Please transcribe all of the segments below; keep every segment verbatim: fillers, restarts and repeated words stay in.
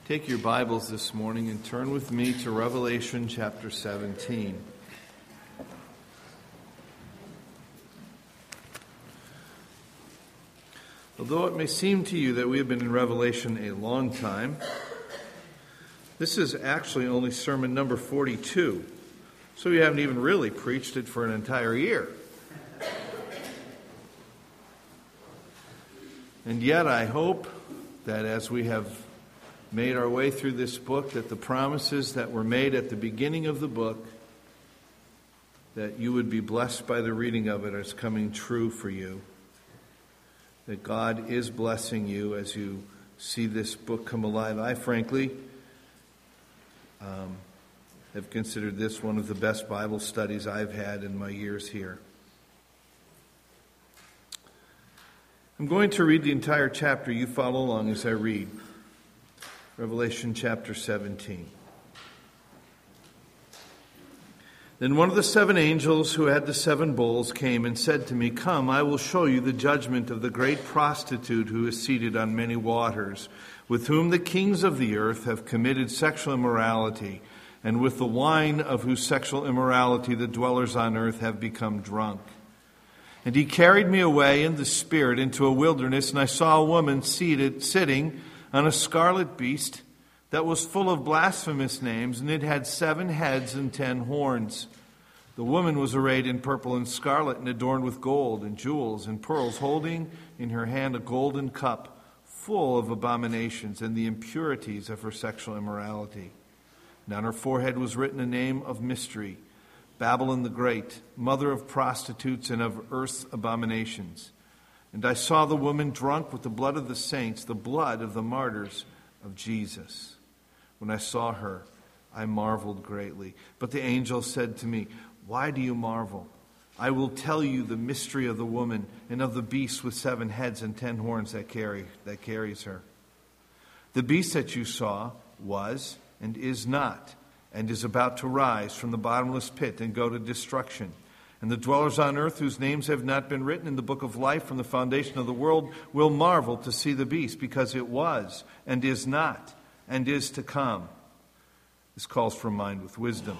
Take your Bibles this morning and turn with me to Revelation chapter seventeen. Although it may seem to you that we have been in Revelation a long time, this is actually only sermon number forty-two, so we haven't even really preached it for an entire year. And yet I hope that as we have made our way through this book, that the promises that were made at the beginning of the book, that you would be blessed by the reading of it, as coming true for you. That God is blessing you as you see this book come alive. I frankly um, have considered this one of the best Bible studies I've had in my years here. I'm going to read the entire chapter. You follow along as I read. Revelation chapter seventeen. Then one of the seven angels who had the seven bowls came and said to me, "Come, I will show you the judgment of the great prostitute who is seated on many waters, with whom the kings of the earth have committed sexual immorality, and with the wine of whose sexual immorality the dwellers on earth have become drunk." And he carried me away in the spirit into a wilderness, and I saw a woman seated, sitting on a scarlet beast that was full of blasphemous names, and it had seven heads and ten horns. The woman was arrayed in purple and scarlet and adorned with gold and jewels and pearls, holding in her hand a golden cup full of abominations and the impurities of her sexual immorality. And on her forehead was written a name of mystery, Babylon the Great, mother of prostitutes and of earth's abominations. And I saw the woman drunk with the blood of the saints, the blood of the martyrs of Jesus. When I saw her, I marveled greatly. But the angel said to me, "Why do you marvel? I will tell you the mystery of the woman and of the beast with seven heads and ten horns that carry that carries her. The beast that you saw was and is not, and is about to rise from the bottomless pit and go to destruction. And the dwellers on earth whose names have not been written in the book of life from the foundation of the world will marvel to see the beast, because it was and is not and is to come." This calls for a mind with wisdom.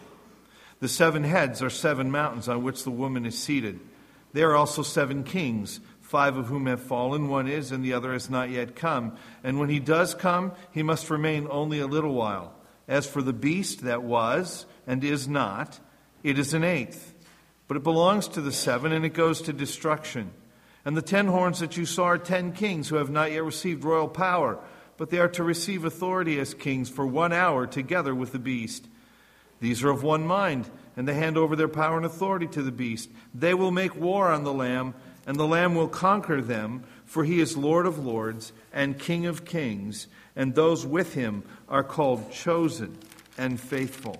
The seven heads are seven mountains on which the woman is seated. There are also seven kings, five of whom have fallen, one is, and the other has not yet come. And when he does come, he must remain only a little while. As for the beast that was and is not, it is an eighth. But it belongs to the seven, and it goes to destruction. And the ten horns that you saw are ten kings who have not yet received royal power, but they are to receive authority as kings for one hour together with the beast. These are of one mind, and they hand over their power and authority to the beast. They will make war on the Lamb, and the Lamb will conquer them, for he is Lord of lords and King of kings, and those with him are called chosen and faithful.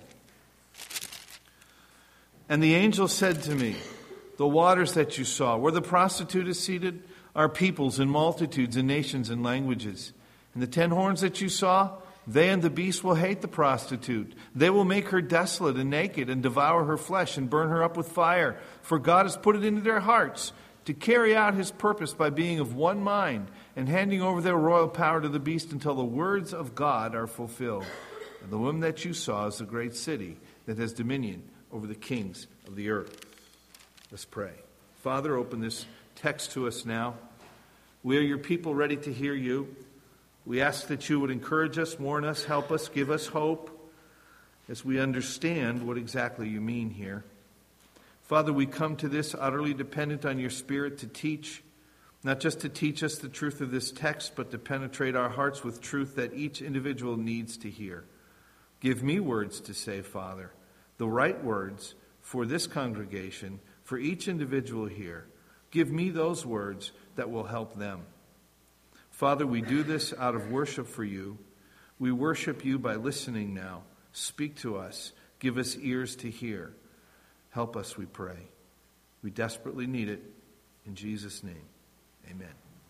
And the angel said to me, "The waters that you saw, where the prostitute is seated, are peoples and multitudes and nations and languages. And the ten horns that you saw, they and the beast will hate the prostitute. They will make her desolate and naked and devour her flesh and burn her up with fire. For God has put it into their hearts to carry out his purpose by being of one mind and handing over their royal power to the beast until the words of God are fulfilled. And the woman that you saw is the great city that has dominion over the kings of the earth." Let's pray. Father, open this text to us now. We are your people ready to hear you. We ask that you would encourage us, warn us, help us, give us hope as we understand what exactly you mean here. Father, we come to this utterly dependent on your Spirit to teach, not just to teach us the truth of this text, but to penetrate our hearts with truth that each individual needs to hear. Give me words to say, Father, the right words for this congregation, for each individual here. Give me those words that will help them. Father, we do this out of worship for you. We worship you by listening now. Speak to us. Give us ears to hear. Help us, we pray. We desperately need it. In Jesus' name, amen.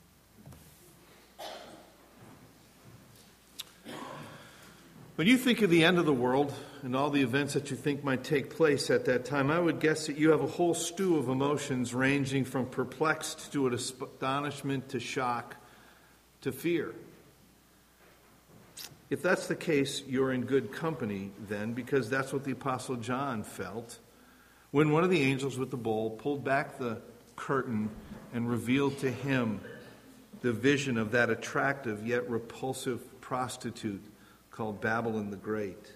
When you think of the end of the world and all the events that you think might take place at that time, I would guess that you have a whole stew of emotions ranging from perplexed to astonishment to shock to fear. If that's the case, you're in good company then, because that's what the Apostle John felt when one of the angels with the bowl pulled back the curtain and revealed to him the vision of that attractive yet repulsive prostitute called Babylon the Great.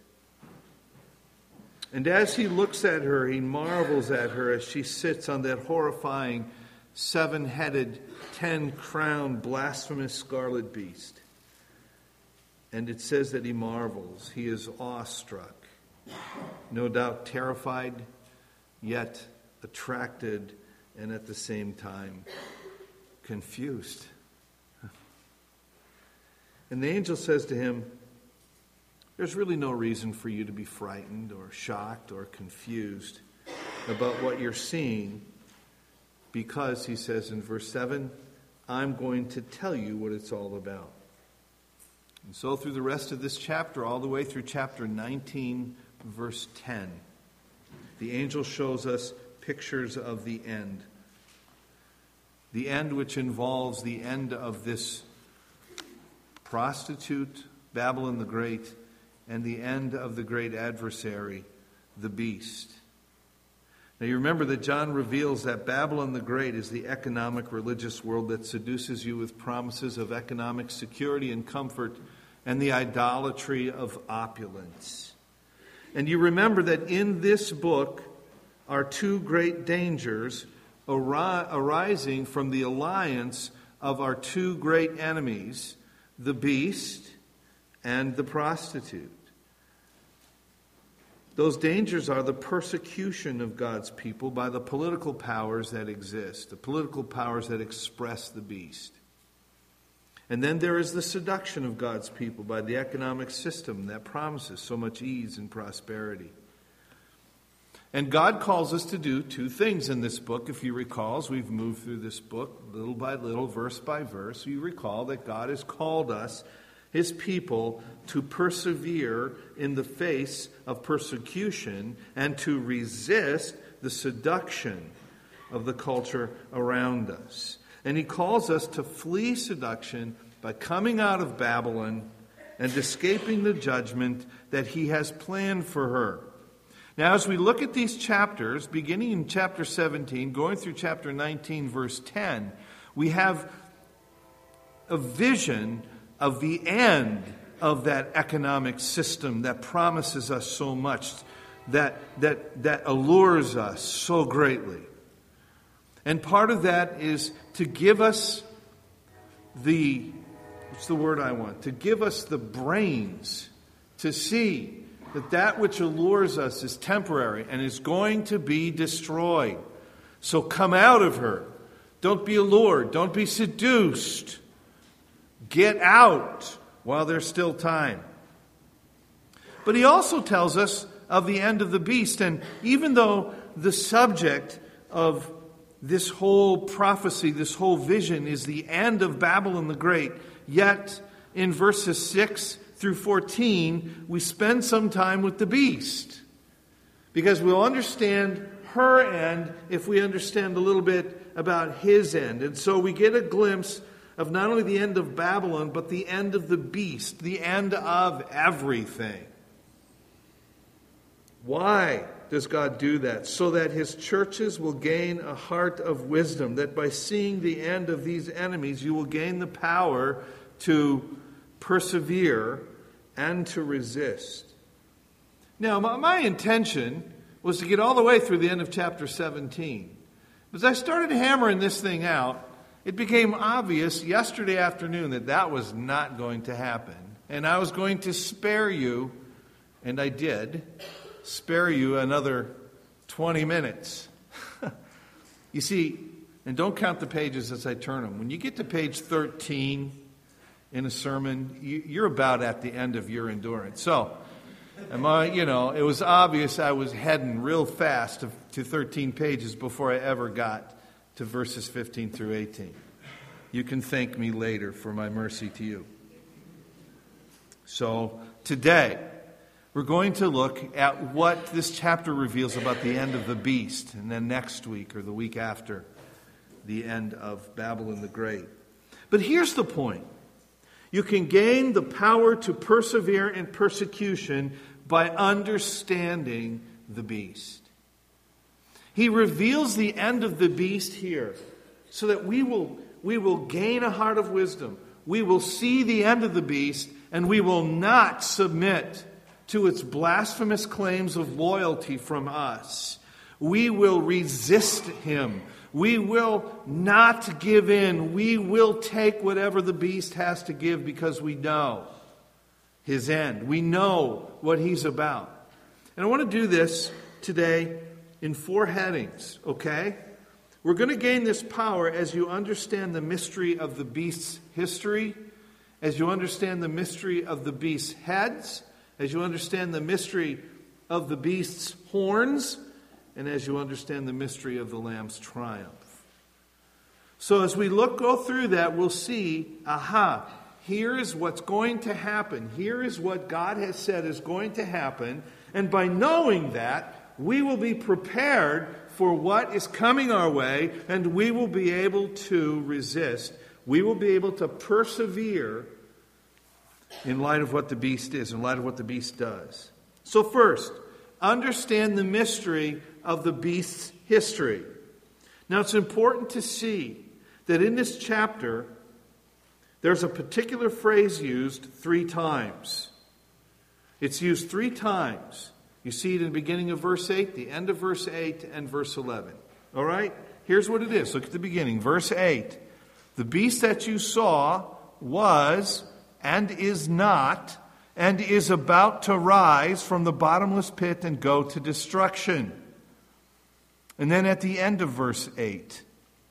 And as he looks at her, he marvels at her as she sits on that horrifying seven-headed, ten-crowned, blasphemous scarlet beast. And it says that he marvels. He is awestruck, no doubt terrified, yet attracted, and at the same time confused. And the angel says to him, there's really no reason for you to be frightened or shocked or confused about what you're seeing, because, he says in verse seven, I'm going to tell you what it's all about. And so through the rest of this chapter, all the way through chapter nineteen, verse ten, the angel shows us pictures of the end. The end which involves the end of this prostitute, Babylon the Great, and the end of the great adversary, the beast. Now you remember that John reveals that Babylon the Great is the economic religious world that seduces you with promises of economic security and comfort and the idolatry of opulence. And you remember that in this book are two great dangers arising from the alliance of our two great enemies, the beast and the prostitute. Those dangers are the persecution of God's people by the political powers that exist, the political powers that express the beast. And then there is the seduction of God's people by the economic system that promises so much ease and prosperity. And God calls us to do two things in this book. If you recall, as we've moved through this book, little by little, verse by verse, you recall that God has called us, His people, to persevere in the face of persecution and to resist the seduction of the culture around us. And He calls us to flee seduction by coming out of Babylon and escaping the judgment that He has planned for her. Now, as we look at these chapters, beginning in chapter seventeen, going through chapter nineteen, verse ten, we have a vision of the end of that economic system that promises us so much, that, that, that allures us so greatly. And part of that is to give us the, what's the word I want? To give us the brains to see that that which allures us is temporary and is going to be destroyed. So come out of her. Don't be allured. Don't be seduced. Get out while there's still time. But he also tells us of the end of the beast. And even though the subject of this whole prophecy, this whole vision is the end of Babylon the Great, yet in verses six through fourteen, we spend some time with the beast. Because we'll understand her end if we understand a little bit about his end. And so we get a glimpse of not only the end of Babylon, but the end of the beast, the end of everything. Why does God do that? So that His churches will gain a heart of wisdom, that by seeing the end of these enemies, you will gain the power to persevere and to resist. Now, my, my intention was to get all the way through the end of chapter seventeen. As I started hammering this thing out, it became obvious yesterday afternoon that that was not going to happen. And I was going to spare you, and I did, spare you another twenty minutes. You see, and don't count the pages as I turn them. When you get to page thirteen in a sermon, you, you're about at the end of your endurance. So, am I, you know, it was obvious I was heading real fast to, to thirteen pages before I ever got to verses fifteen through eighteen. You can thank me later for my mercy to you. So, today, we're going to look at what this chapter reveals about the end of the beast, and then next week or the week after, the end of Babylon the Great. But here's the point. You can gain the power to persevere in persecution by understanding the beast. He reveals the end of the beast here so that we will, we will gain a heart of wisdom. We will see the end of the beast, and we will not submit to its blasphemous claims of loyalty from us. We will resist him. We will not give in. We will take whatever the beast has to give because we know his end. We know what he's about. And I want to do this today in four headings, okay? We're going to gain this power as you understand the mystery of the beast's history, as you understand the mystery of the beast's heads, as you understand the mystery of the beast's horns, and as you understand the mystery of the Lamb's triumph. So as we look, go through that, we'll see, aha, here is what's going to happen. Here is what God has said is going to happen. And by knowing that, we will be prepared for what is coming our way, and we will be able to resist. We will be able to persevere in light of what the beast is, in light of what the beast does. So first, understand the mystery of the beast's history. Now it's important to see that in this chapter, there's a particular phrase used three times. It's used three times. You see it in the beginning of verse eight, the end of verse eight, and verse eleven. All right? Here's what it is. Look at the beginning. Verse eight. The beast that you saw was and is not and is about to rise from the bottomless pit and go to destruction. And then at the end of verse eight,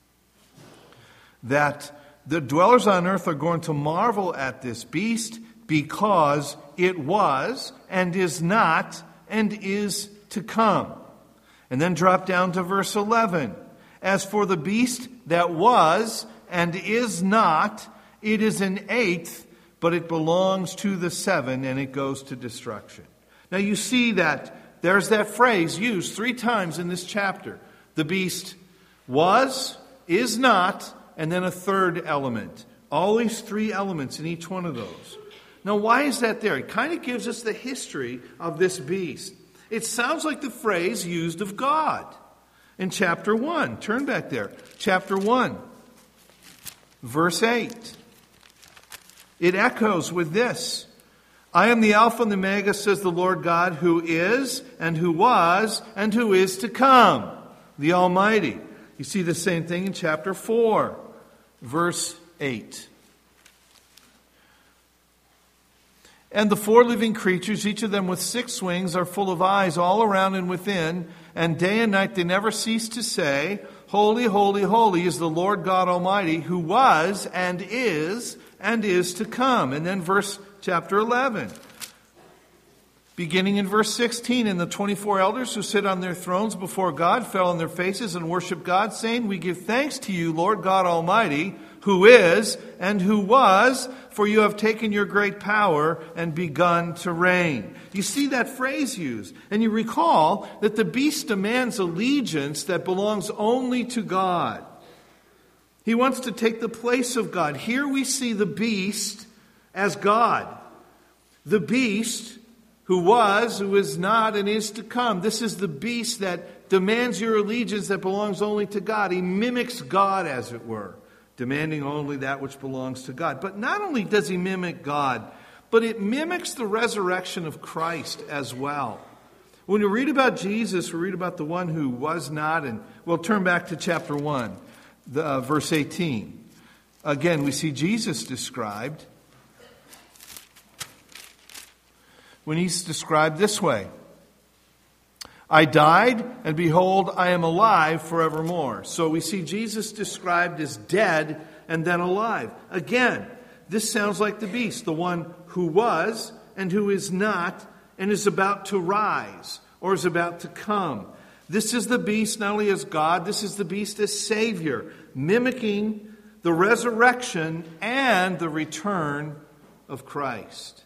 that the dwellers on earth are going to marvel at this beast because it was and is not and is to come. And then drop down to verse eleven. As for the beast that was and is not, it is an eighth, but it belongs to the seven, and it goes to destruction. Now you see that there's that phrase used three times in this chapter. The beast was, is not, and then a third element. Always three elements in each one of those. Now why is that there? It kind of gives us the history of this beast. It sounds like the phrase used of God in chapter one. Turn back there. Chapter one, verse eight. It echoes with this. I am the Alpha and the Omega, says the Lord God, who is, and who was, and who is to come, the Almighty. You see the same thing in chapter four, verse eight. And the four living creatures, each of them with six wings, are full of eyes all around and within, and day and night they never cease to say, Holy, holy, holy is the Lord God Almighty, who was and is and is to come. And then verse chapter eleven. Beginning in verse sixteen, and the twenty-four elders who sit on their thrones before God fell on their faces and worshiped God, saying, We give thanks to you, Lord God Almighty, who is and who was, for you have taken your great power and begun to reign. You see that phrase used, and you recall that the beast demands allegiance that belongs only to God. He wants to take the place of God. Here we see the beast as God. The beast who was, who is not, and is to come. This is the beast that demands your allegiance that belongs only to God. He mimics God, as it were, demanding only that which belongs to God. But not only does he mimic God, but it mimics the resurrection of Christ as well. When we read about Jesus, we read about the one who was not, and we'll turn back to chapter one, the, uh, verse eighteen. Again, we see Jesus described when he's described this way. I died, and behold, I am alive forevermore. So we see Jesus described as dead and then alive. Again, this sounds like the beast, the one who was and who is not and is about to rise or is about to come. This is the beast not only as God, this is the beast as Savior, mimicking the resurrection and the return of Christ.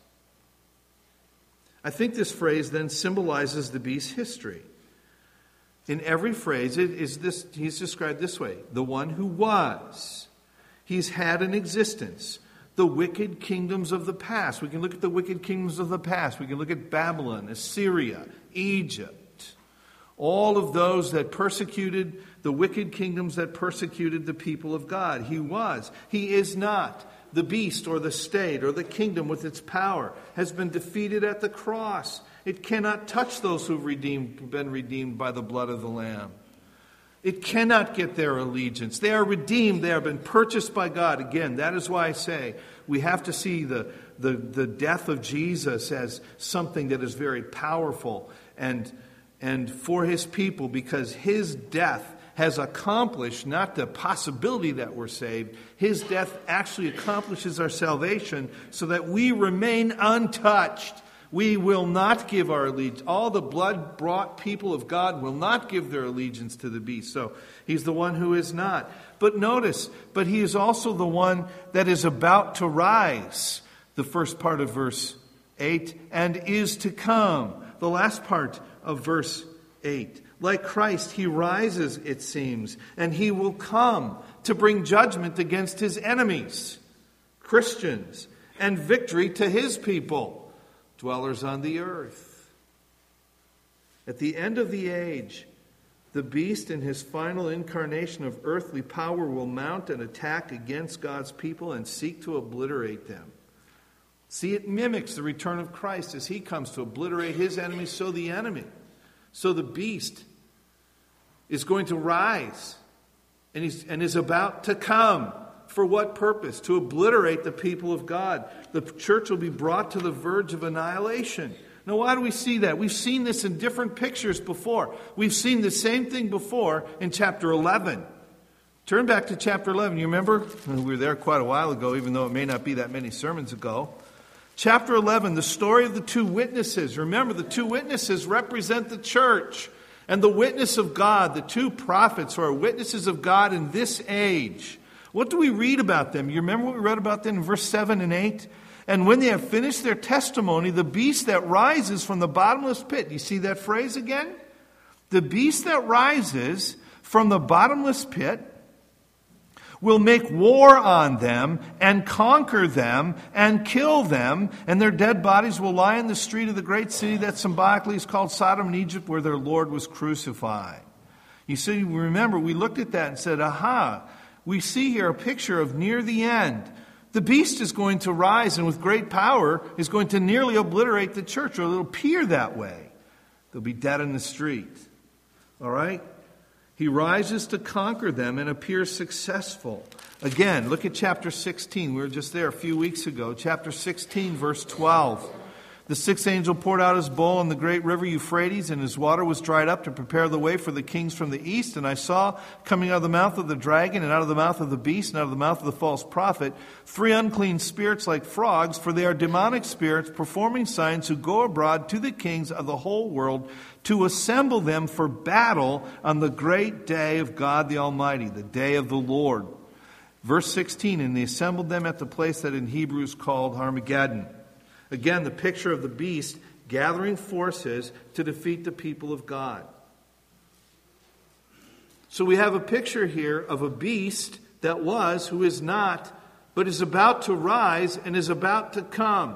I think this phrase then symbolizes the beast's history. In every phrase, it is this, he's described this way. The one who was. He's had an existence. the wicked kingdoms of the past. We can look at the wicked kingdoms of the past. We can look at Babylon, Assyria, Egypt. All of those that persecuted, the wicked kingdoms that persecuted the people of God. He was. He is not. The beast or the state or the kingdom with its power has been defeated at the cross. It cannot touch those who've redeemed, been redeemed by the blood of the Lamb. It cannot get their allegiance. They are redeemed. They have been purchased by God. Again, that is why I say we have to see the, the, the death of Jesus as something that is very powerful and, and for his people, because his death has accomplished not the possibility that we're saved. His death actually accomplishes our salvation so that we remain untouched. We will not give our allegiance. All the blood-bought people of God will not give their allegiance to the beast. So he's the one who is not. But notice, but he is also the one that is about to rise. The first part of verse eight, and is to come. The last part of verse eight. Like Christ, he rises, it seems, and he will come to bring judgment against his enemies, Christians, and victory to his people, dwellers on the earth. At the end of the age, the beast in his final incarnation of earthly power will mount an attack against God's people and seek to obliterate them. See, it mimics the return of Christ as he comes to obliterate his enemies, so the enemy. So the beast is going to rise and, he's, and is about to come. For what purpose? To obliterate the people of God. The church will be brought to the verge of annihilation. Now, why do we see that? We've seen this in different pictures before. We've seen the same thing before in chapter eleven. Turn back to chapter eleven. You remember? We were there quite a while ago, even though it may not be that many sermons ago. Chapter eleven, the story of the two witnesses. Remember, the two witnesses represent the church. And the witness of God, the two prophets who are witnesses of God in this age. What do we read about them? You remember what we read about them in verse seven and eight? And when they have finished their testimony, the beast that rises from the bottomless pit. You see that phrase again? The beast that rises from the bottomless pit will make war on them and conquer them and kill them, and their dead bodies will lie in the street of the great city that symbolically is called Sodom and Egypt, where their Lord was crucified. You see, remember, we looked at that and said, aha, we see here a picture of near the end. The beast is going to rise and with great power is going to nearly obliterate the church, or it'll appear that way. They'll be dead in the street. All right? He rises to conquer them and appears successful. Again, look at chapter sixteen. We were just there a few weeks ago. Chapter sixteen, verse twelve. The sixth angel poured out his bowl on the great river Euphrates, and his water was dried up to prepare the way for the kings from the east. And I saw coming out of the mouth of the dragon, and out of the mouth of the beast, and out of the mouth of the false prophet, three unclean spirits like frogs, for they are demonic spirits performing signs, who go abroad to the kings of the whole world to assemble them for battle on the great day of God the Almighty, the day of the Lord. Verse sixteen, and they assembled them at the place that in Hebrew is called Armageddon. Again, the picture of the beast gathering forces to defeat the people of God. So we have a picture here of a beast that was, who is not, but is about to rise and is about to come.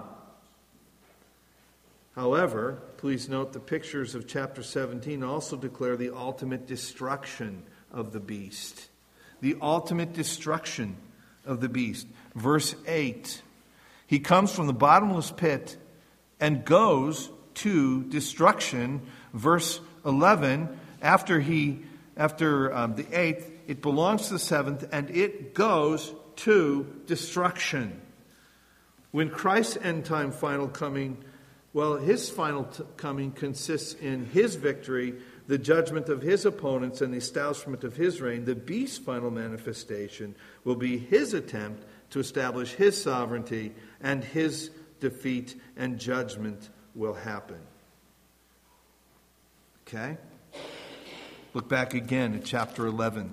However, please note the pictures of chapter seventeen also declare the ultimate destruction of the beast. The ultimate destruction of the beast. Verse eight. He comes from the bottomless pit and goes to destruction. Verse eleven, after he, after um, the eighth, it belongs to the seventh, and it goes to destruction. When Christ's end time final coming, well, his final t- coming consists in his victory, the judgment of his opponents, and the establishment of his reign. The beast's final manifestation will be his attempt to establish his sovereignty, and his defeat and judgment will happen. Okay? Look back again at chapter eleven.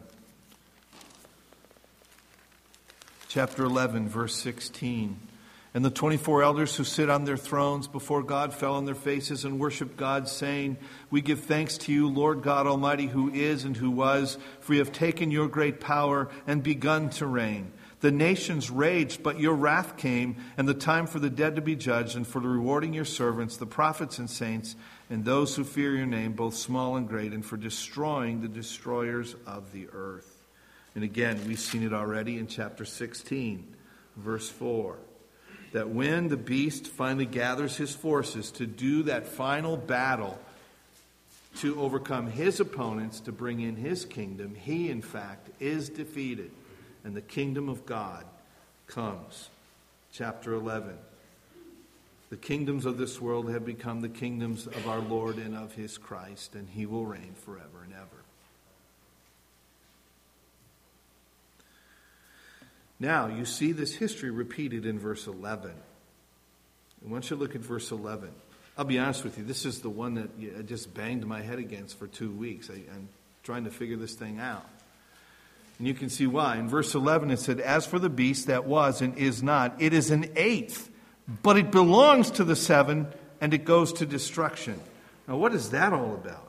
Chapter eleven, verse sixteen. And the twenty-four elders who sit on their thrones before God fell on their faces and worshiped God, saying, We give thanks to you, Lord God Almighty, who is and who was, for you have taken your great power and begun to reign. The nations raged, but your wrath came, and the time for the dead to be judged, and for rewarding your servants, the prophets and saints, and those who fear your name, both small and great, and for destroying the destroyers of the earth. And again, we've seen it already in chapter sixteen, verse four. That when the beast finally gathers his forces to do that final battle to overcome his opponents, to bring in his kingdom, he, in fact, is defeated. And the kingdom of God comes. Chapter eleven. The kingdoms of this world have become the kingdoms of our Lord and of his Christ, and he will reign forever and ever. Now, you see this history repeated in verse eleven. And once you look at verse eleven, I'll be honest with you, this is the one that I just banged my head against for two weeks. I, I'm trying to figure this thing out. And you can see why. In verse eleven it said, as for the beast that was and is not, it is an eighth, but it belongs to the seven, and it goes to destruction. Now, what is that all about?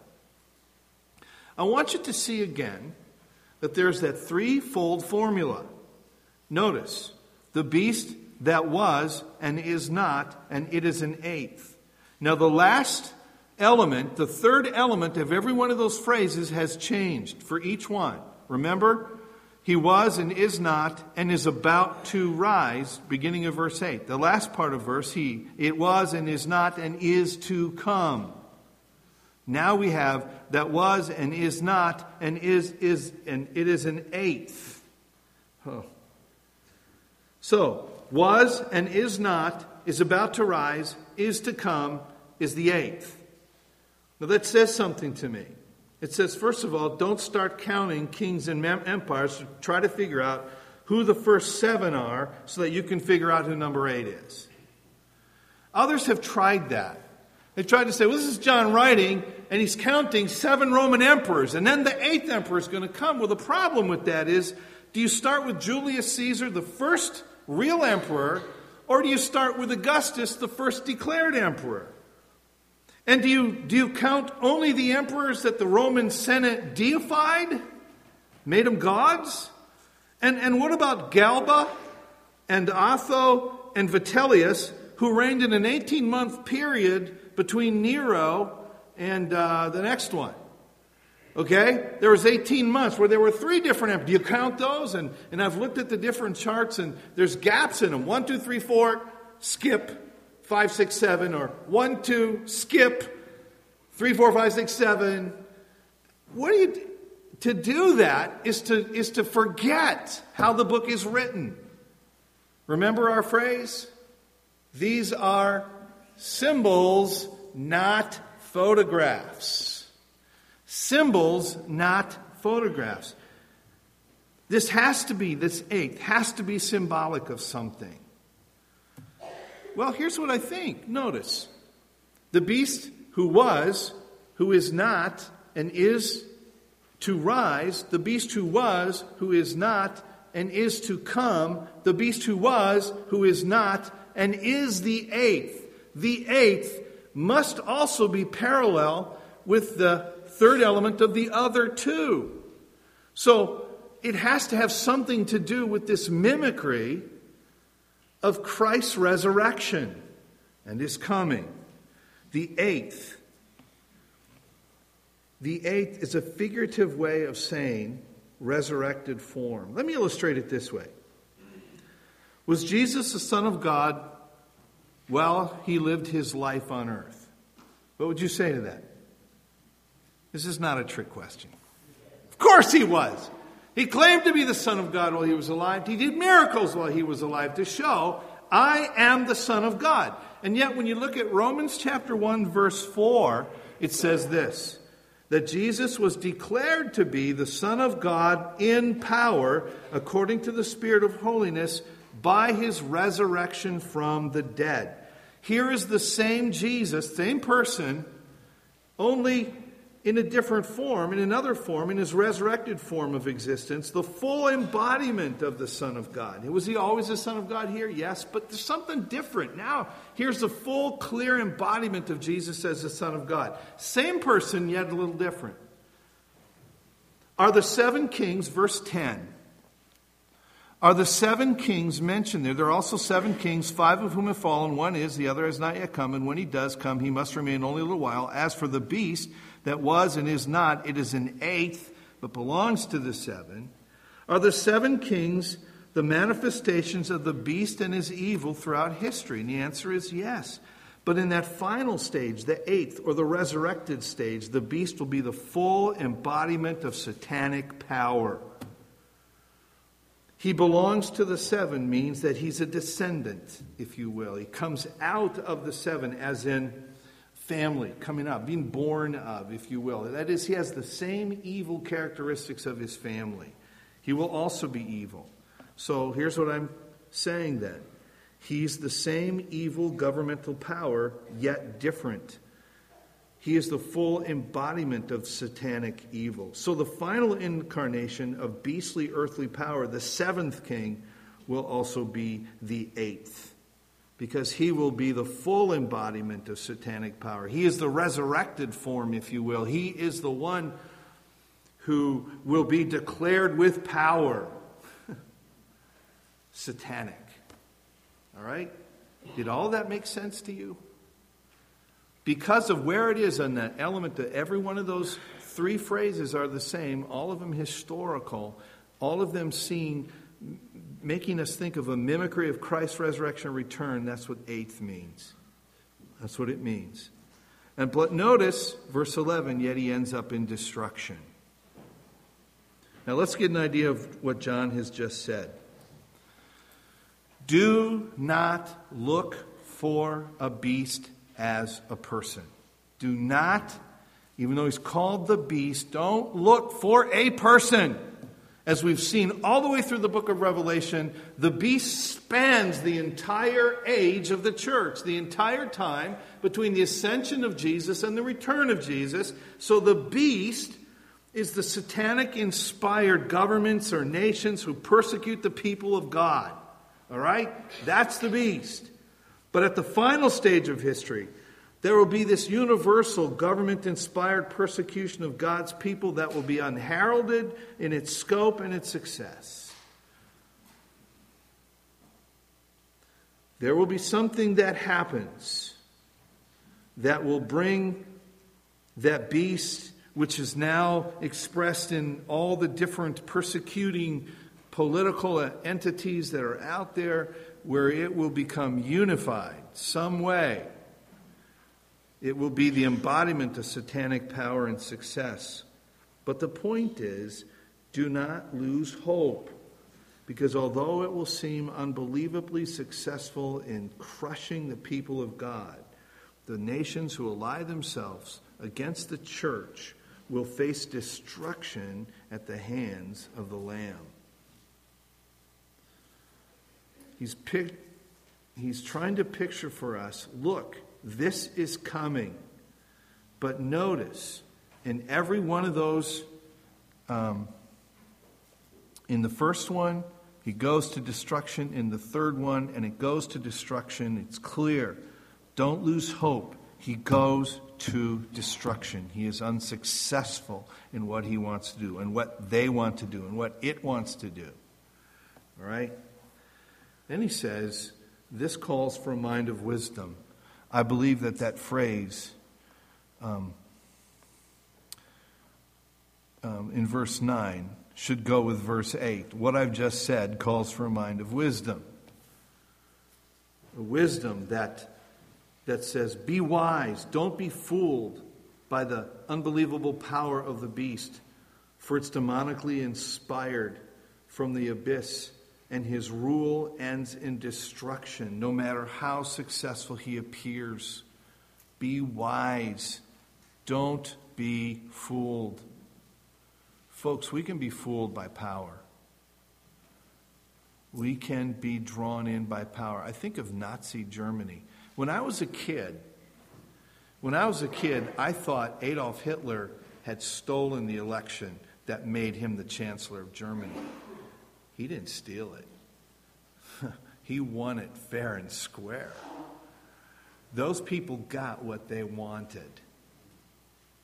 I want you to see again that there's that threefold formula. Notice, the beast that was and is not, and it is an eighth. Now, the last element, the third element of every one of those phrases has changed for each one. Remember, he was and is not and is about to rise, beginning of verse eight. The last part of verse, he, it was and is not and is to come. Now we have that was and is not and is is and it is an eighth. Oh. So, was and is not, is about to rise, is to come, is the eighth. Now that says something to me. It says, first of all, don't start counting kings and empires. Try to figure out who the first seven are so that you can figure out who number eight is. Others have tried that. They tried to say, well, this is John writing, and he's counting seven Roman emperors, and then the eighth emperor is going to come. Well, the problem with that is, do you start with Julius Caesar, the first real emperor, or do you start with Augustus, the first declared emperor? And do you, do you count only the emperors that the Roman Senate deified? Made them gods? And, and what about Galba and Otho and Vitellius, who reigned in an eighteen-month period between Nero and uh, the next one? Okay? There was eighteen months where there were three different emperors. Do you count those? And, and I've looked at the different charts, and there's gaps in them. One, two, three, four, skip. Five, six, seven, or one, two, skip, three, four, five, six, seven. What do you do? To do that is to is to forget how the book is written. Remember our phrase? These are symbols, not photographs. Symbols, not photographs. This has to be, this eighth, has to be symbolic of something. Well, here's what I think. Notice, the beast who was, who is not, and is to rise, the beast who was, who is not, and is to come, the beast who was, who is not, and is the eighth. The eighth must also be parallel with the third element of the other two. So, it has to have something to do with this mimicry of Christ's resurrection and his coming. The eighth. The eighth is a figurative way of saying resurrected form. Let me illustrate it this way. Was Jesus the Son of God while he lived his life on earth? What would you say to that? This is not a trick question. Of course he was. He claimed to be the Son of God while he was alive. He did miracles while he was alive to show, I am the Son of God. And yet when you look at Romans chapter one, verse four, it says this, that Jesus was declared to be the Son of God in power, according to the Spirit of holiness, by his resurrection from the dead. Here is the same Jesus, same person, only in a different form, in another form, in his resurrected form of existence, the full embodiment of the Son of God. Was he always the Son of God here? Yes, but there's something different. Now, here's the full, clear embodiment of Jesus as the Son of God. Same person, yet a little different. Are the seven kings, verse ten, Are the seven kings mentioned there? There are also seven kings, five of whom have fallen. One is, the other has not yet come. And when he does come, he must remain only a little while. As for the beast that was and is not, it is an eighth, but belongs to the seven. Are the seven kings the manifestations of the beast and his evil throughout history? And the answer is yes. But in that final stage, the eighth or the resurrected stage, the beast will be the full embodiment of satanic power. He belongs to the seven means that he's a descendant, if you will. He comes out of the seven, as in family, coming up, being born of, if you will. That is, he has the same evil characteristics of his family. He will also be evil. So here's what I'm saying then. He's the same evil governmental power, yet different. He is the full embodiment of satanic evil. So the final incarnation of beastly earthly power, the seventh king, will also be the eighth. Because he will be the full embodiment of satanic power. He is the resurrected form, if you will. He is the one who will be declared with power. Satanic. All right? Did all that make sense to you? Because of where it is on that element, that every one of those three phrases are the same, all of them historical, all of them seen, making us think of a mimicry of Christ's resurrection and return. That's what eighth means. That's what it means. And but notice, verse eleven, yet he ends up in destruction. Now let's get an idea of what John has just said. Do not look for a beast as a person. Do not, even though he's called the beast, don't look for a person. As we've seen all the way through the book of Revelation, the beast spans the entire age of the church, the entire time between the ascension of Jesus and the return of Jesus. So the beast is the satanic-inspired governments or nations who persecute the people of God. All right? That's the beast. But at the final stage of history, there will be this universal government-inspired persecution of God's people that will be unheralded in its scope and its success. There will be something that happens that will bring that beast, which is now expressed in all the different persecuting political entities that are out there, where it will become unified some way. It will be the embodiment of satanic power and success. But the point is, do not lose hope. Because although it will seem unbelievably successful in crushing the people of God, the nations who ally themselves against the church will face destruction at the hands of the Lamb. He's picked, he's trying to picture for us, look, this is coming. But notice, in every one of those, um, in the first one, he goes to destruction. In the third one, and it goes to destruction. It's clear. Don't lose hope. He goes to destruction. He is unsuccessful in what he wants to do, and what they want to do, and what it wants to do. All right? Then he says, this calls for a mind of wisdom. I believe that that phrase um, um, in verse nine should go with verse eight. What I've just said calls for a mind of wisdom. A wisdom that, that says, be wise, don't be fooled by the unbelievable power of the beast, for it's demonically inspired from the abyss. And his rule ends in destruction, no matter how successful he appears. Be wise. Don't be fooled. Folks, we can be fooled by power. We can be drawn in by power. I think of Nazi Germany. When I was a kid, when I was a kid, I thought Adolf Hitler had stolen the election that made him the Chancellor of Germany. He didn't steal it. He won it fair and square. Those people got what they wanted.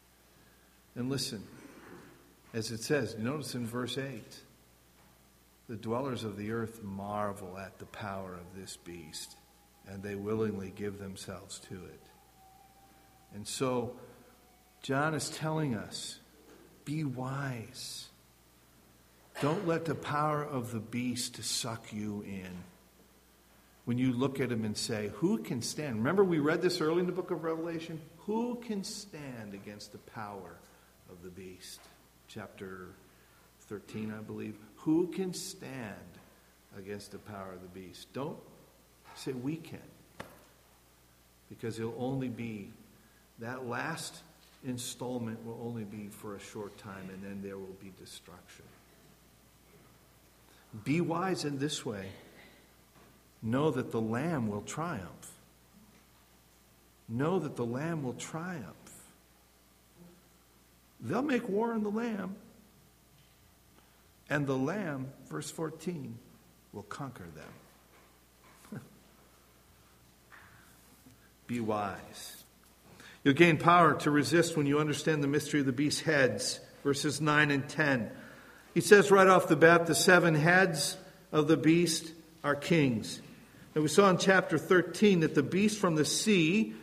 And listen, as it says, notice in verse eight, the dwellers of the earth marvel at the power of this beast, and they willingly give themselves to it. And so, John is telling us, be wise. Don't let the power of the beast to suck you in. When you look at him and say, who can stand? Remember we read this early in the book of Revelation? Who can stand against the power of the beast? Chapter thirteen, I believe. Who can stand against the power of the beast? Don't say we can. Because it'll only be, that last installment will only be for a short time, and then there will be destruction. Be wise in this way. Know that the Lamb will triumph. Know that the Lamb will triumph. They'll make war on the Lamb. And the Lamb, verse fourteen, will conquer them. Be wise. You'll gain power to resist when you understand the mystery of the beast's heads. Verses nine and ten. He says right off the bat, the seven heads of the beast are kings. And we saw in chapter thirteen that the beast from the sea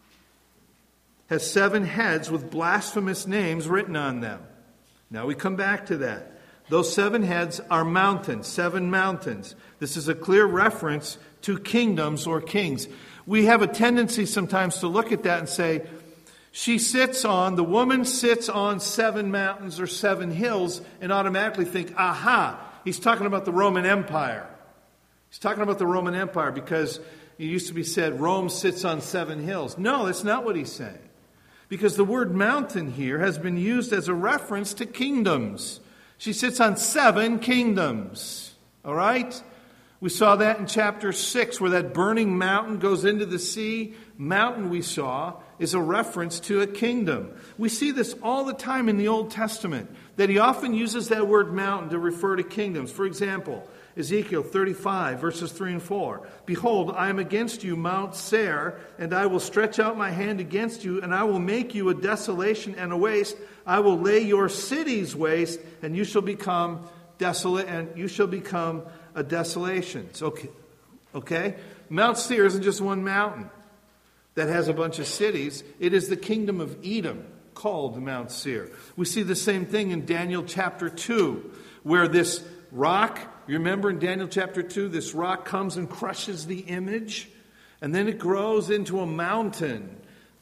has seven heads with blasphemous names written on them. Now we come back to that. Those seven heads are mountains, seven mountains. This is a clear reference to kingdoms or kings. We have a tendency sometimes to look at that and say, she sits on, the woman sits on seven mountains or seven hills, and automatically think, aha, he's talking about the Roman Empire. He's talking about the Roman Empire because it used to be said Rome sits on seven hills. No, that's not what he's saying. Because the word mountain here has been used as a reference to kingdoms. She sits on seven kingdoms. All right? We saw that in chapter six where that burning mountain goes into the sea. Mountain we saw is a reference to a kingdom. We see this all the time in the Old Testament, that he often uses that word mountain to refer to kingdoms. For example, Ezekiel thirty-five, verses three and four. Behold, I am against you, Mount Seir, and I will stretch out my hand against you, and I will make you a desolation and a waste. I will lay your cities waste, and you shall become desolate, and you shall become a desolation. So, okay, okay? Mount Seir isn't just one mountain that has a bunch of cities. It is the kingdom of Edom called Mount Seir. We see the same thing in Daniel chapter two, where this rock, you remember in Daniel chapter two, this rock comes and crushes the image, and then it grows into a mountain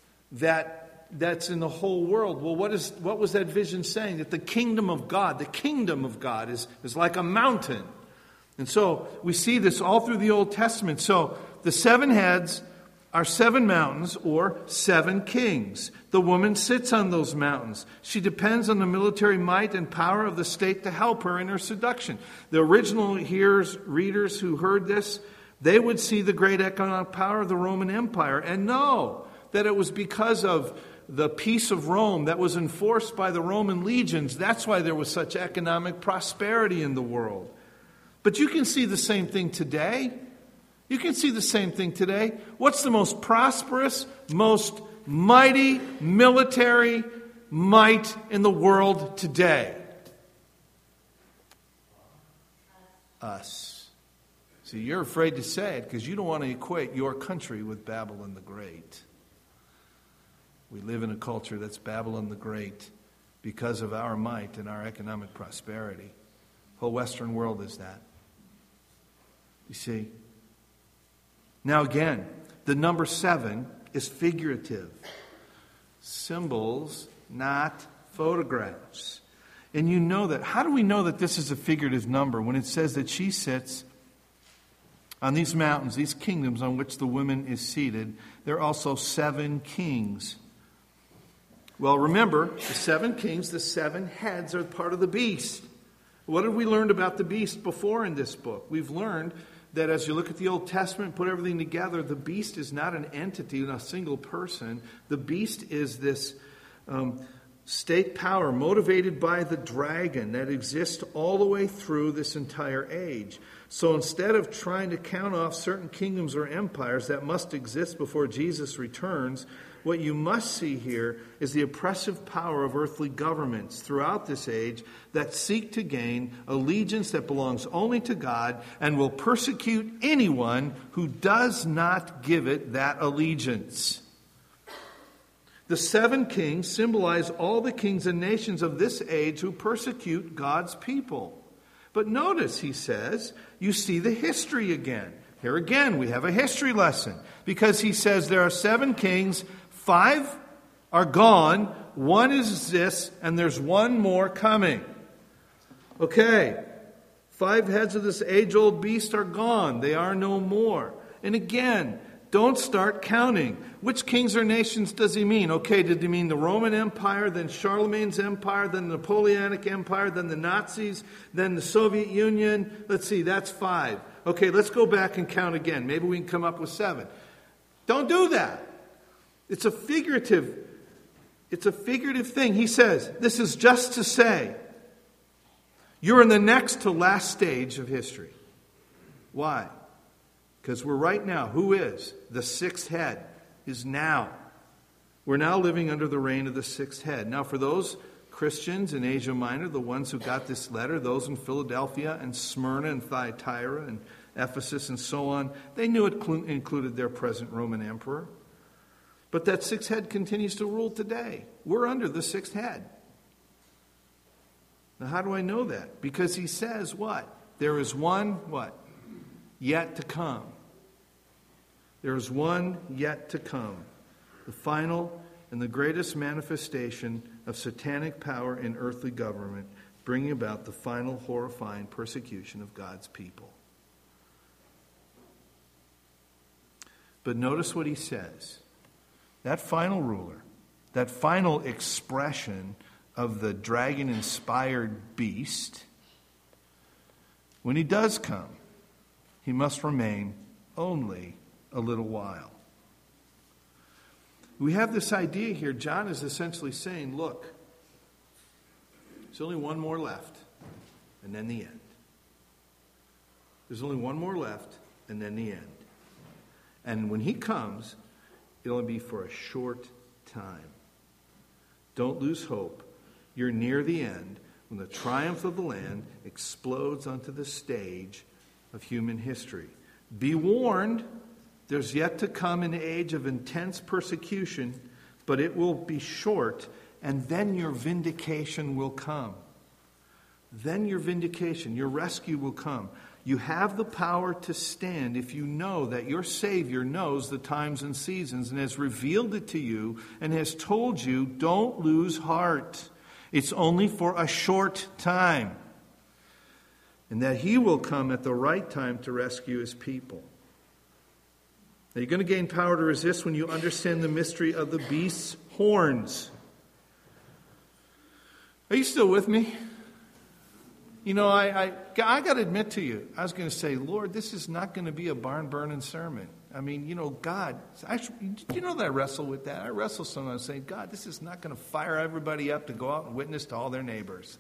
that that's in the whole world. Well, what is what was that vision saying? That the kingdom of God, the kingdom of God is, is like a mountain. And so we see this all through the Old Testament. So the seven heads are seven mountains or seven kings. The woman sits on those mountains. She depends on the military might and power of the state to help her in her seduction. The original hearers, readers who heard this, they would see the great economic power of the Roman Empire and know that it was because of the peace of Rome that was enforced by the Roman legions. That's why there was such economic prosperity in the world. But you can see the same thing today. You can see the same thing today. What's the most prosperous, most mighty military might in the world today? Us. See, you're afraid to say it because you don't want to equate your country with Babylon the Great. We live in a culture that's Babylon the Great because of our might and our economic prosperity. The whole Western world is that. You see? Now again, the number seven is figurative. Symbols, not photographs. And you know that. How do we know that this is a figurative number when it says that she sits on these mountains, these kingdoms on which the woman is seated? There are also seven kings. Well, remember, the seven kings, the seven heads are part of the beast. What have we learned about the beast before in this book? We've learned that as you look at the Old Testament, put everything together, the beast is not an entity, not a single person. The beast is this um, State power motivated by the dragon that exists all the way through this entire age. So instead of trying to count off certain kingdoms or empires that must exist before Jesus returns, what you must see here is the oppressive power of earthly governments throughout this age that seek to gain allegiance that belongs only to God and will persecute anyone who does not give it that allegiance. The seven kings symbolize all the kings and nations of this age who persecute God's people. But notice, he says, you see the history again. Here again, we have a history lesson. Because he says there are seven kings, five are gone, one is this, and there's one more coming. Okay, five heads of this age-old beast are gone. They are no more. And again, don't start counting. Which kings or nations does he mean? Okay, did he mean the Roman Empire, then Charlemagne's Empire, then the Napoleonic Empire, then the Nazis, then the Soviet Union? Let's see, that's five. Okay, let's go back and count again. Maybe we can come up with seven. Don't do that. It's a figurative, it's a figurative thing. He says, this is just to say, you're in the next to last stage of history. Why? Because we're right now, who is? The sixth head is now. We're now living under the reign of the sixth head. Now, for those Christians in Asia Minor, the ones who got this letter, those in Philadelphia and Smyrna and Thyatira and Ephesus and so on, they knew it cl- included their present Roman emperor. But that sixth head continues to rule today. We're under the sixth head. Now, how do I know that? Because he says what? There is one, what? Yet to come. There is one yet to come. The final and the greatest manifestation of satanic power in earthly government, bringing about the final horrifying persecution of God's people. But notice what he says. That final ruler, that final expression of the dragon-inspired beast, when he does come, he must remain only a little while. We have this idea here. John is essentially saying, look, there's only one more left, and then the end. There's only one more left, and then the end. And when he comes, it'll only be for a short time. Don't lose hope. You're near the end when the triumph of the Lamb explodes onto the stage of human history. Be warned, there's yet to come an age of intense persecution, but it will be short, and then your vindication will come. Then your vindication, your rescue will come. You have the power to stand if you know that your Savior knows the times and seasons and has revealed it to you and has told you, don't lose heart. It's only for a short time. And that he will come at the right time to rescue his people. Now, you're going to gain power to resist when you understand the mystery of the beast's horns. Are you still with me? You know, I, I, I got to admit to you, I was going to say, Lord, this is not going to be a barn-burning sermon. I mean, you know, God, I, you know that I wrestle with that. I wrestle sometimes saying, God, this is not going to fire everybody up to go out and witness to all their neighbors.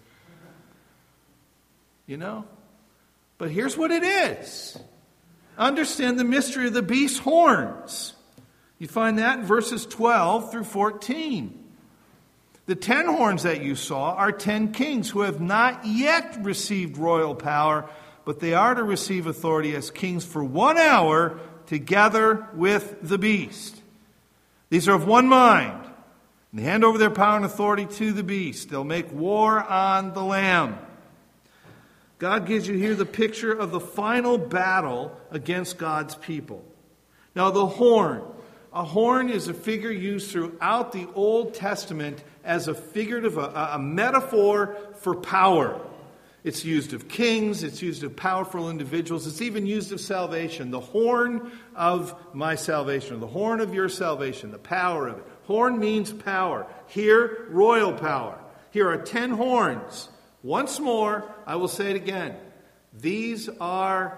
You know? But here's what it is. Understand the mystery of the beast's horns. You find that in verses twelve through fourteen. The ten horns that you saw are ten kings who have not yet received royal power, but they are to receive authority as kings for one hour together with the beast. These are of one mind. And they hand over their power and authority to the beast. They'll make war on the Lamb. God gives you here the picture of the final battle against God's people. Now, the horn. A horn is a figure used throughout the Old Testament as a figurative, a, a metaphor for power. It's used of kings. It's used of powerful individuals. It's even used of salvation. The horn of my salvation, or the horn of your salvation, the power of it. Horn means power. Here, royal power. Here are ten horns. Once more, I will say it again. These are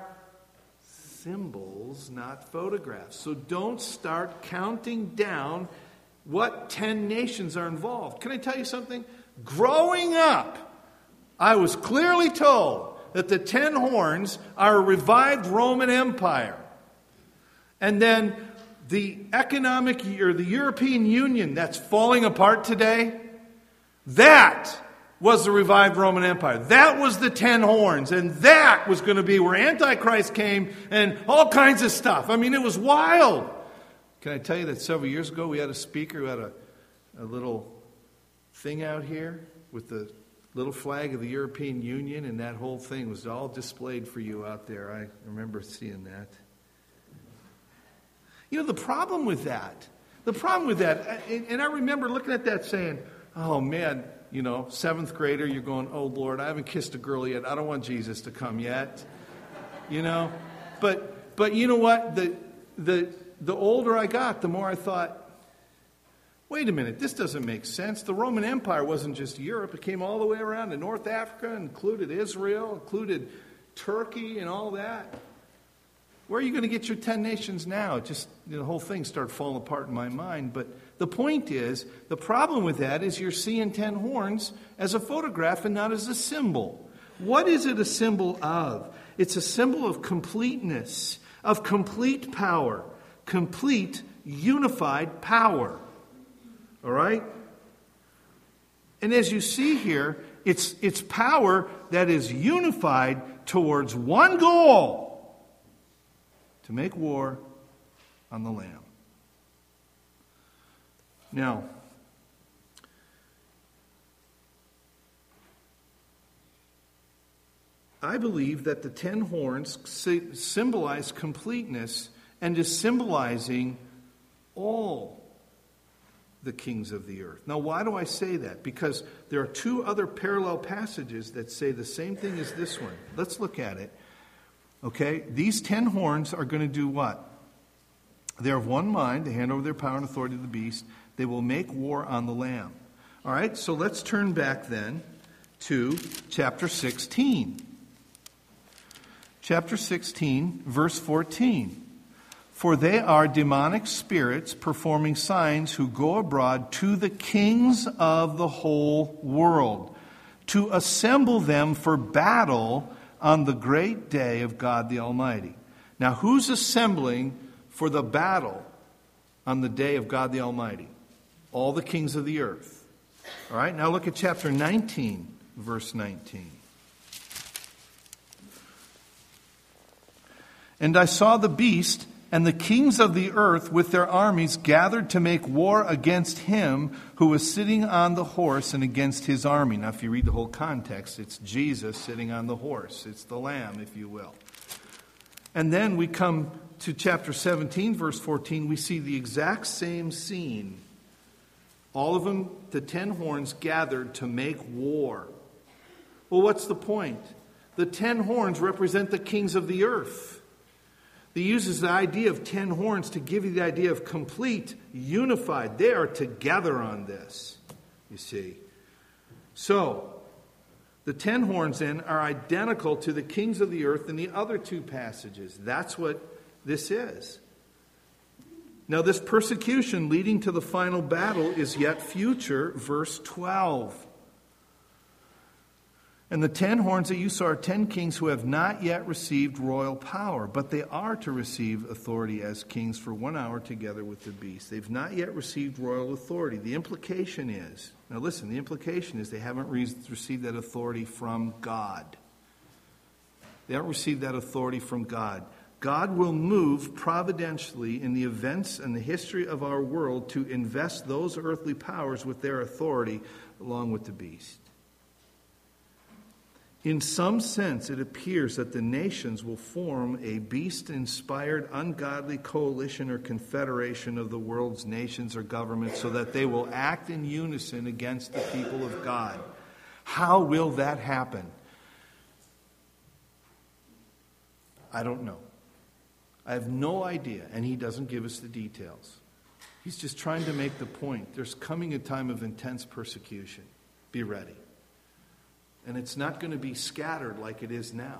symbols, not photographs. So don't start counting down what ten nations are involved. Can I tell you something? Growing up, I was clearly told that the ten horns are a revived Roman Empire. And then the economic, or the European Union that's falling apart today, that was the revived Roman Empire. That was the ten horns. And that was going to be where Antichrist came and all kinds of stuff. I mean, it was wild. Can I tell you that several years ago we had a speaker who had a, a little thing out here with the little flag of the European Union, and that whole thing was all displayed for you out there. I remember seeing that. You know, the problem with that, the problem with that, and I remember looking at that saying, oh man, you know, seventh grader, you're going, oh Lord, I haven't kissed a girl yet. I don't want Jesus to come yet. You know? But but you know what? The the the older I got, the more I thought, wait a minute, this doesn't make sense. The Roman Empire wasn't just Europe. It came all the way around to North Africa, included Israel, included Turkey and all that. Where are you going to get your ten nations now? Just you know, the whole thing started falling apart in my mind. But the point is, the problem with that is you're seeing ten horns as a photograph and not as a symbol. What is it a symbol of? It's a symbol of completeness, of complete power, complete unified power. All right? And as you see here, it's, it's power that is unified towards one goal: to make war on the Lamb. Now, I believe that the ten horns symbolize completeness and is symbolizing all the kings of the earth. Now, why do I say that? Because there are two other parallel passages that say the same thing as this one. Let's look at it. Okay, these ten horns are going to do what? They're of one mind. They hand over their power and authority to the beast. They will make war on the Lamb. All right, so let's turn back then to chapter sixteen. Chapter sixteen, verse fourteen. For they are demonic spirits performing signs who go abroad to the kings of the whole world to assemble them for battle on the great day of God the Almighty. Now, who's assembling for the battle on the day of God the Almighty? All the kings of the earth. All right, now look at chapter nineteen, verse nineteen. And I saw the beast and the kings of the earth with their armies gathered to make war against him who was sitting on the horse and against his army. Now, if you read the whole context, it's Jesus sitting on the horse. It's the Lamb, if you will. And then we come to chapter seventeen, verse fourteen. We see the exact same scene. All of them, the ten horns, gathered to make war. Well, what's the point? The ten horns represent the kings of the earth. He uses the idea of ten horns to give you the idea of complete, unified. They are together on this, you see. So, the ten horns then are identical to the kings of the earth in the other two passages. That's what this is. Now, this persecution leading to the final battle is yet future, verse twelve. And the ten horns that you saw are ten kings who have not yet received royal power, but they are to receive authority as kings for one hour together with the beast. They've not yet received royal authority. The implication is, now listen, the implication is they haven't re- received that authority from God. They haven't received that authority from God. God will move providentially in the events and the history of our world to invest those earthly powers with their authority along with the beast. In some sense, it appears that the nations will form a beast-inspired, ungodly coalition or confederation of the world's nations or governments so that they will act in unison against the people of God. How will that happen? I don't know. I have no idea, and he doesn't give us the details. He's just trying to make the point. There's coming a time of intense persecution. Be ready. And it's not going to be scattered like it is now.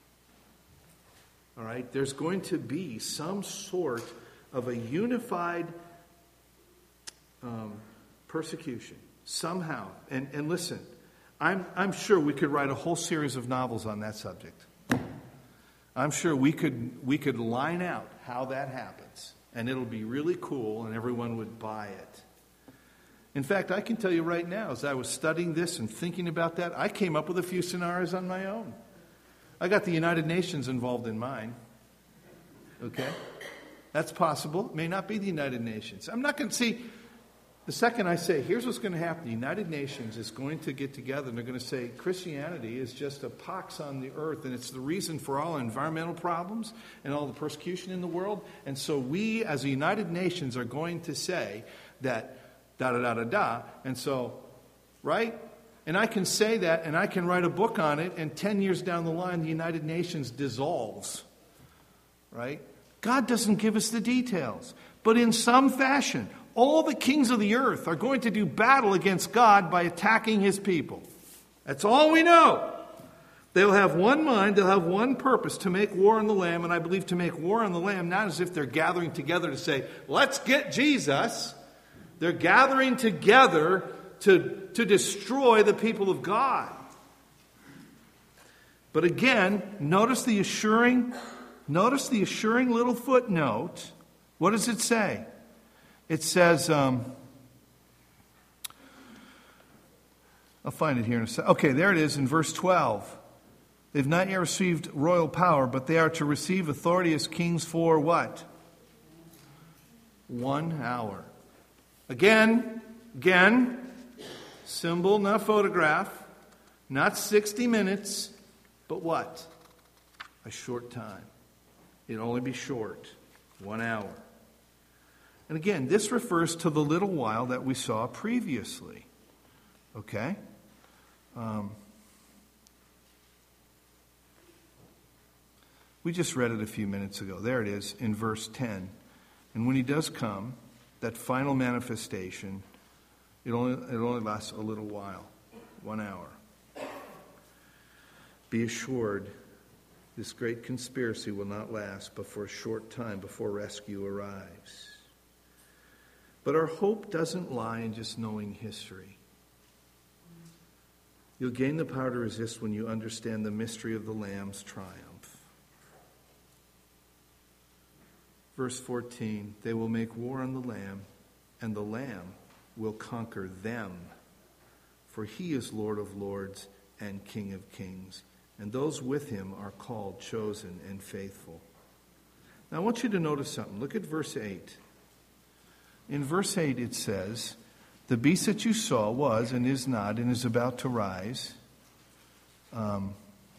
All right? There's going to be some sort of a unified um, persecution, somehow, and, and listen, I'm, I'm sure we could write a whole series of novels on that subject. I'm sure we could we could line out how that happens, and it'll be really cool, and everyone would buy it. In fact, I can tell you right now, as I was studying this and thinking about that, I came up with a few scenarios on my own. I got the United Nations involved in mine. Okay? That's possible. It may not be the United Nations. I'm not going to see... The second I say, here's what's going to happen. The United Nations is going to get together and they're going to say Christianity is just a pox on the earth and it's the reason for all environmental problems and all the persecution in the world. And so we as the United Nations are going to say that da-da-da-da-da. And so, right? And I can say that and I can write a book on it and ten years down the line the United Nations dissolves. Right? God doesn't give us the details. But in some fashion, all the kings of the earth are going to do battle against God by attacking his people. That's all we know. They'll have one mind, they'll have one purpose, to make war on the Lamb. And I believe to make war on the Lamb, not as if they're gathering together to say, let's get Jesus. They're gathering together to, to destroy the people of God. But again, notice the assuring, notice the assuring little footnote. What does it say? It says, um, I'll find it here in a second. Okay, there it is in verse twelve. They've not yet received royal power, but they are to receive authority as kings for what? One hour. Again, again, symbol, not photograph, not sixty minutes, but what? A short time. It'll only be short, one hour. And again, this refers to the little while that we saw previously. Okay? Um, we just read it a few minutes ago. There it is in verse ten. And when he does come, that final manifestation, it only, it only lasts a little while, one hour. Be assured, this great conspiracy will not last but for a short time before rescue arrives. But our hope doesn't lie in just knowing history. You'll gain the power to resist when you understand the mystery of the Lamb's triumph. Verse fourteen, they will make war on the Lamb, and the Lamb will conquer them. For he is Lord of lords and King of kings, and those with him are called, chosen, and faithful. Now I want you to notice something. Look at verse eight. In verse eight it says, the beast that you saw was and is not and is about to rise um,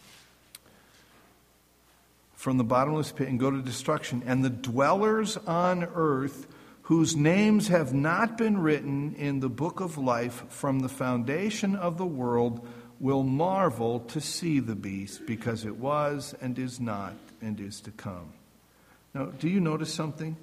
from the bottomless pit and go to destruction. And the dwellers on earth whose names have not been written in the book of life from the foundation of the world will marvel to see the beast, because it was and is not and is to come. Now, do you notice something?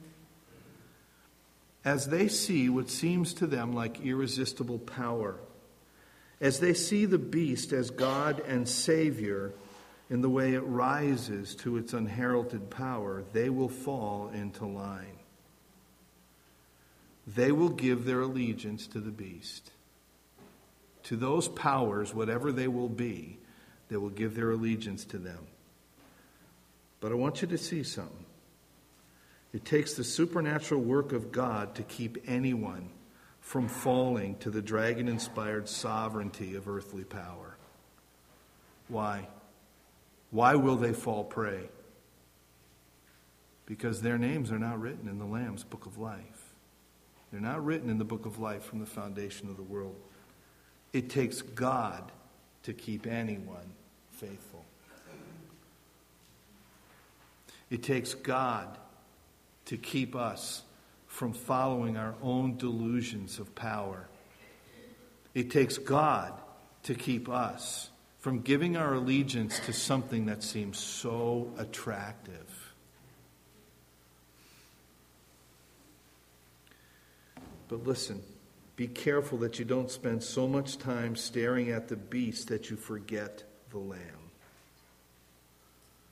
As they see what seems to them like irresistible power, as they see the beast as God and Savior in the way it rises to its unheralded power, they will fall into line. They will give their allegiance to the beast. To those powers, whatever they will be, they will give their allegiance to them. But I want you to see something. It takes the supernatural work of God to keep anyone from falling to the dragon-inspired sovereignty of earthly power. Why? Why will they fall prey? Because their names are not written in the Lamb's book of life. They're not written in the book of life from the foundation of the world. It takes God to keep anyone faithful. It takes God to keep us from following our own delusions of power. It takes God to keep us from giving our allegiance to something that seems so attractive. But listen, be careful that you don't spend so much time staring at the beast that you forget the Lamb.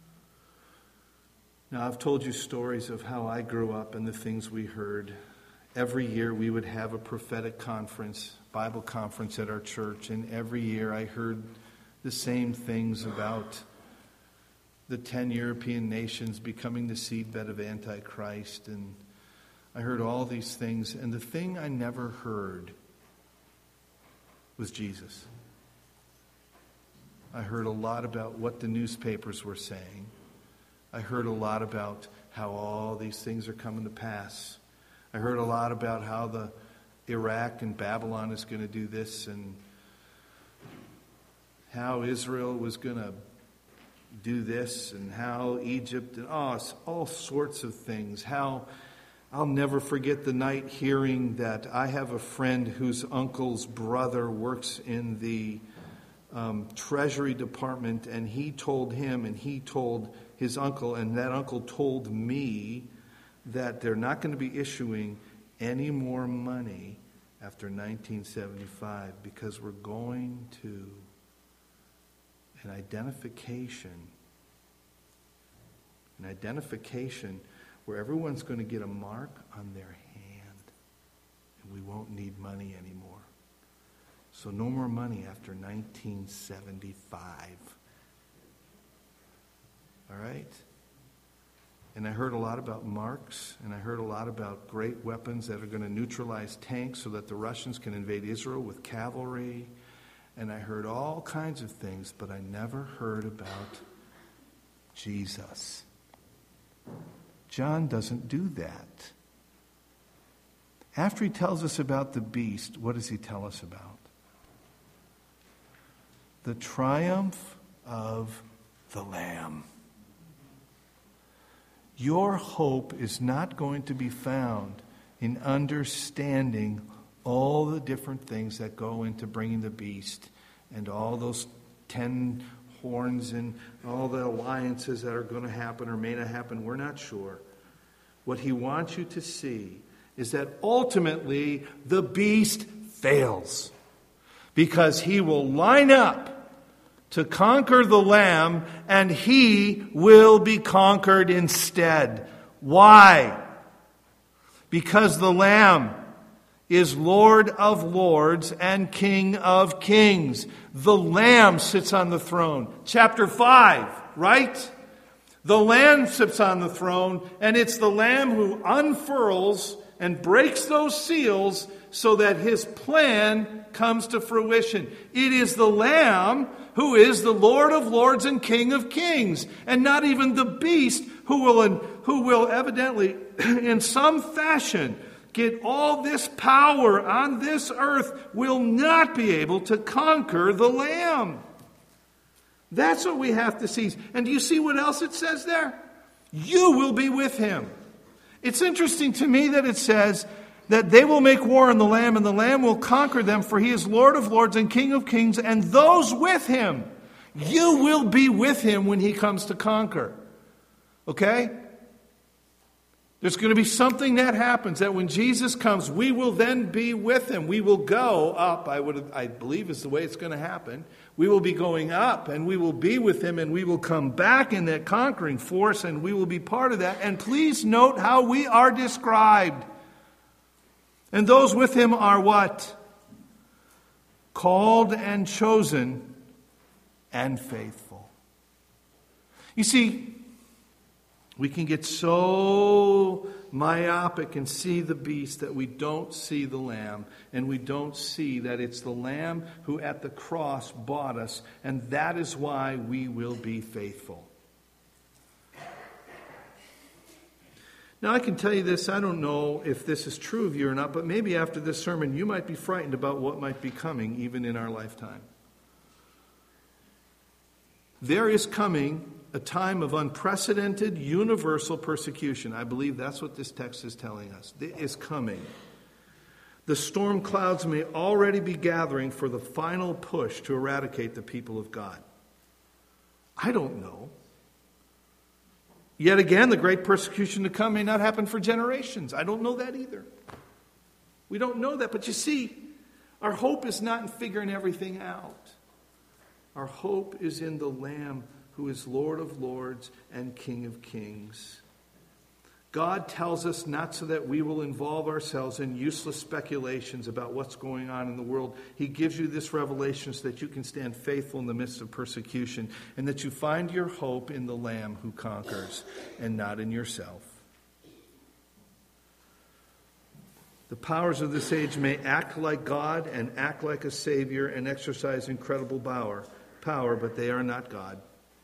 Now, I've told you stories of how I grew up and the things we heard. every year we would have a prophetic conference, Bible conference at our church. And every year I heard the same things about the ten European nations becoming the seedbed of Antichrist. And I heard all these things. And the thing I never heard was Jesus. I heard a lot about what the newspapers were saying. I heard a lot about how all these things are coming to pass. I heard a lot about how the Iraq and Babylon is going to do this, and how Israel was going to do this, and how Egypt, and oh, all sorts of things. How I'll never forget the night hearing that I have a friend whose uncle's brother works in the um, Treasury Department, and he told him, and he told his uncle, and that uncle told me that they're not going to be issuing any more money after nineteen seventy-five because we're going to an identification, an identification where everyone's going to get a mark on their hand, and we won't need money anymore. So no more money after nineteen seventy-five. All right? And I heard a lot about marks, and I heard a lot about great weapons that are going to neutralize tanks so that the Russians can invade Israel with cavalry. And I heard all kinds of things, but I never heard about Jesus. John doesn't do that. After he tells us about the beast, what does he tell us about? The triumph of the Lamb. Your hope is not going to be found in understanding all the different things that go into bringing the beast and all those ten horns and all the alliances that are going to happen or may not happen. We're not sure. What he wants you to see is that ultimately the beast fails because he will line up to conquer the Lamb, and he will be conquered instead. Why? Because the Lamb is Lord of lords and King of kings. The Lamb sits on the throne. Chapter five, right? The Lamb sits on the throne, and it's the Lamb who unfurls and breaks those seals so that his plan comes to fruition. It is the Lamb who is the Lord of lords and King of kings, and not even the beast who will, who will evidently, in some fashion, get all this power on this earth, will not be able to conquer the Lamb. That's what we have to see. And do you see what else it says there? You will be with him. It's interesting to me that it says that they will make war on the Lamb, and the Lamb will conquer them, for he is Lord of lords and King of kings, and those with him. You will be with him when he comes to conquer. Okay? There's going to be something that happens, that when Jesus comes, we will then be with him. We will go up, I would, I believe is the way it's going to happen. We will be going up, and we will be with him, and we will come back in that conquering force, and we will be part of that. And please note how we are described. And those with him are what? Called and chosen and faithful. You see, we can get so myopic and see the beast that we don't see the Lamb, and we don't see that it's the Lamb who at the cross bought us, and that is why we will be faithful. Now, I can tell you this, I don't know if this is true of you or not, but maybe after this sermon you might be frightened about what might be coming even in our lifetime. There is coming a time of unprecedented universal persecution. I believe that's what this text is telling us. It is coming. The storm clouds may already be gathering for the final push to eradicate the people of God. I don't know. Yet again, the great persecution to come may not happen for generations. I don't know that either. We don't know that. But you see, our hope is not in figuring everything out. Our hope is in the Lamb who is Lord of lords and King of kings. God tells us not so that we will involve ourselves in useless speculations about what's going on in the world. He gives you this revelation so that you can stand faithful in the midst of persecution, and that you find your hope in the Lamb who conquers and not in yourself. The powers of this age may act like God and act like a Savior and exercise incredible power, power, but they are not God.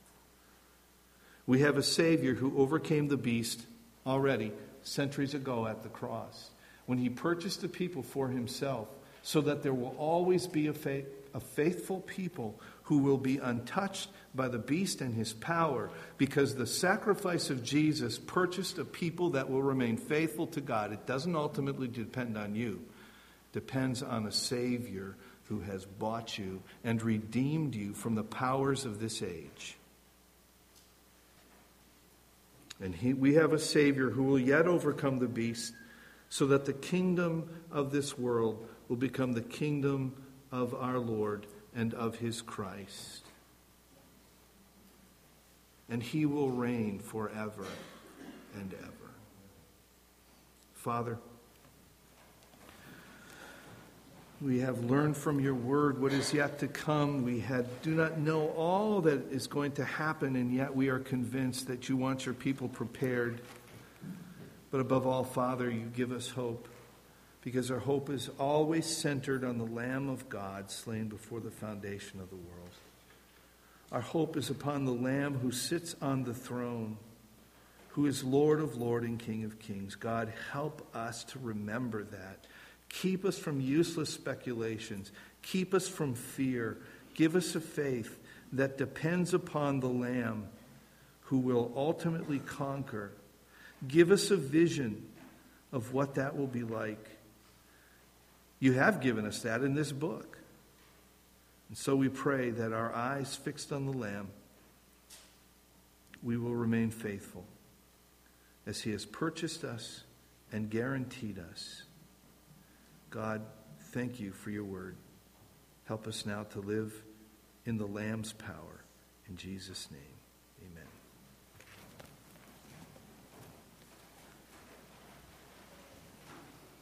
We have a Savior who overcame the beast already centuries ago at the cross, when he purchased a people for himself, so that there will always be a, faith, a faithful people who will be untouched by the beast and his power, because the sacrifice of Jesus purchased a people that will remain faithful to God. It doesn't ultimately depend on you. It depends on a Savior who has bought you and redeemed you from the powers of this age. And he, we have a Savior who will yet overcome the beast, so that the kingdom of this world will become the kingdom of our Lord and of his Christ. And he will reign forever and ever. Father, we have learned from your word what is yet to come. We had, do not know all that is going to happen, and yet we are convinced that you want your people prepared. But above all, Father, you give us hope, because our hope is always centered on the Lamb of God slain before the foundation of the world. Our hope is upon the Lamb who sits on the throne, who is Lord of Lords and King of Kings. God, help us to remember that. Keep us from useless speculations. Keep us from fear. Give us a faith that depends upon the Lamb who will ultimately conquer. Give us a vision of what that will be like. You have given us that in this book. And so we pray that our eyes fixed on the Lamb, we will remain faithful as he has purchased us and guaranteed us. God, thank you for your word. Help us now to live in the Lamb's power. In Jesus' name.